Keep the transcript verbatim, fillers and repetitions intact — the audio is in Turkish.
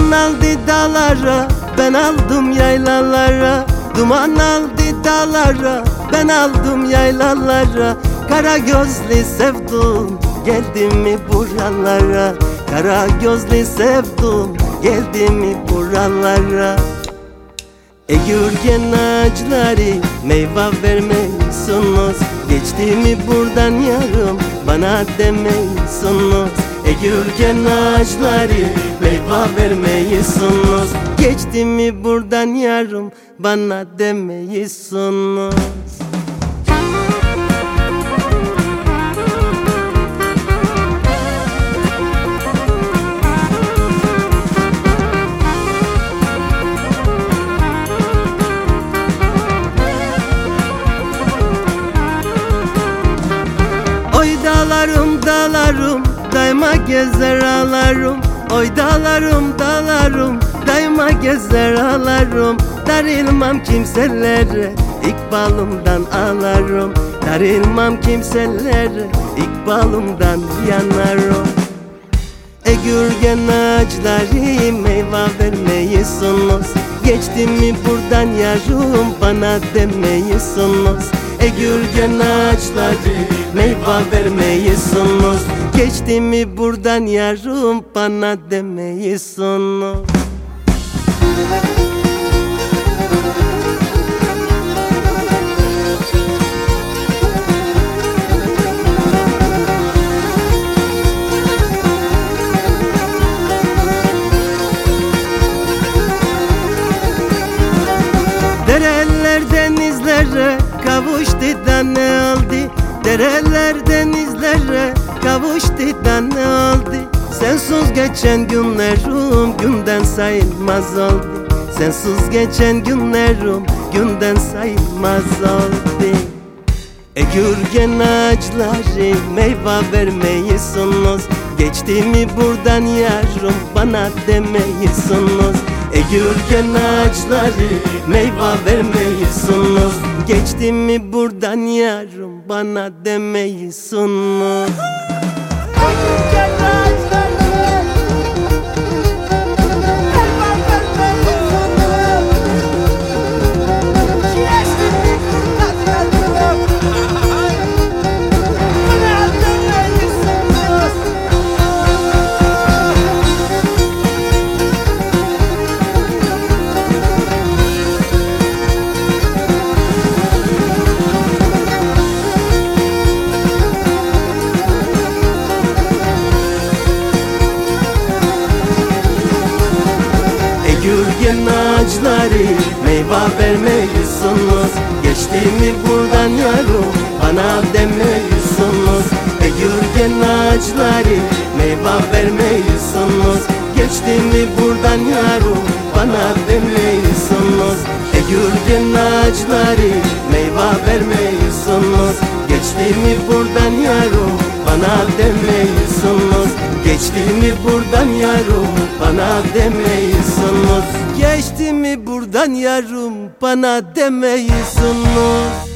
Duman aldı dağlara, ben aldım yaylalara. Duman aldı dağlara, ben aldım yaylalara. Kara gözlü sevdum, geldi mi buralara? Kara gözlü sevdum, geldi mi buralara? Egürgen ağaçları meyve vermiyorsunuz. Geçti mi buradan yarım, bana demiyorsunuz. Egürgen ağaçları meyve vermiyorsunuz. Geçti mi buradan yarım, bana demiyorsunuz. Oy dağlarım dağlarım, daima gezer ağlarım. Oy dağlarım dağlarım, daima gezer ağlarım. Darılmam kimselere, ikbalımdan ağlarım. Darılmam kimselere, ikbalımdan yanarım. Egürgen ağaçları meyve vermiyorsunuz. Geçti mi buradan yarım, bana demiyorsunuz. Egürgen ağaçları meyve vermiyorsunuz. Geçti mi buradan yarım, bana demiyorsunuz. Dereler denizlere kavuştu da ne oldu? Dereler denizlere kavuştu da ne oldu? Sensiz geçen günlerim günden sayılmaz oldu. Sensiz geçen günlerim günden sayılmaz oldu. Egürgen ağaçları meyve vermiyorsunuz. Geçti mi buradan yarım, bana demiyorsunuz. Egürgen ağaçları meyve vermiyorsunuz. Geçti mi buradan yarım, bana demiyorsunuz. Egürgen ağaçları Egürgen ağaçları meyve vermiyorsunuz. Geçti mi buradan yarım, bana demiyorsunuz. Egürgen ağaçları meyve vermiyorsunuz. Geçti mi buradan yarım, bana demiyorsunuz. Egürgen ağaçları meyve vermiyorsunuz. Geçti mi buradan yarım, bana demiyorsunuz. Geçti mi buradan yarım, bana demiyorsunuz. Geçti mi buradan yarım, bana demiyorsunuz.